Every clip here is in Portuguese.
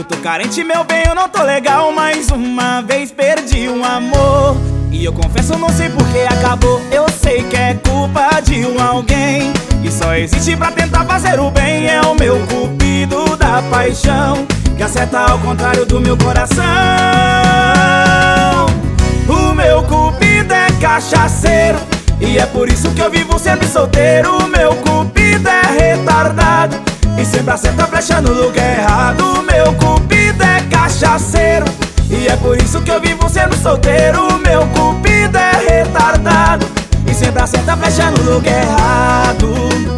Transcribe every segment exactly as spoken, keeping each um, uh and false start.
tô carente, meu bem, eu não tô legal. Mais uma vez perdi um amor e eu confesso, não sei por que acabou. Eu sei que é culpa de um alguém que só existe pra tentar fazer o bem. É o meu cupido da paixão que acerta ao contrário do meu coração. O meu cupido é cachaceiro e é por isso que eu vivo sendo solteiro. O meu cupido é retardado e sempre acerta a flecha no lugar errado. O meu cupido é cachaceiro e é por isso que eu vivo sendo solteiro. O meu cupido é retardado e sempre acerta a flecha no lugar errado.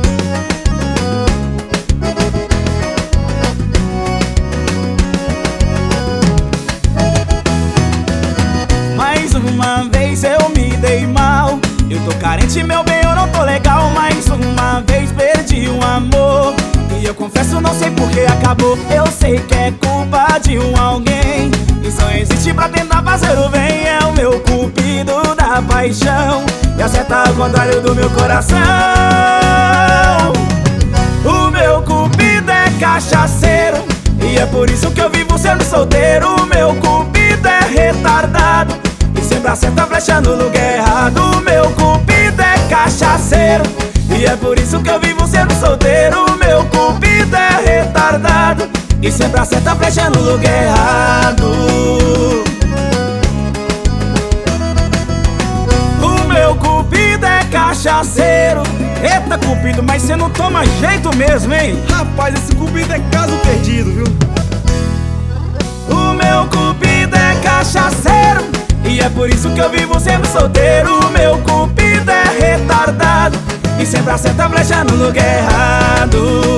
Mais uma vez eu me dei mal. Eu tô carente, meu bem, eu não tô legal. Mais uma vez perdi um amor e eu confesso, não sei por que acabou. Eu sei que é culpa de um alguém que só existe pra tentar fazer o bem. É o meu cupido da paixão que acerta ao contrário do meu coração. O meu cupido é cachaceiro e é por isso que eu vivo sendo solteiro. O meu cupido é retardado e sempre acerta a flecha no lugar errado. O meu cupido é cachaceiro e é por isso que eu vivo sendo solteiro. O meu cupido é retardado e sempre acerta a flecha no lugar errado. O meu cupido é cachaceiro. Eita, cupido, mas você não toma jeito mesmo, hein? Rapaz, esse cupido é caso perdido, viu? O meu cupido é cachaceiro e é por isso que eu vivo sendo solteiro. O meu cupido é retardado e sempre acerta a flecha no lugar errado.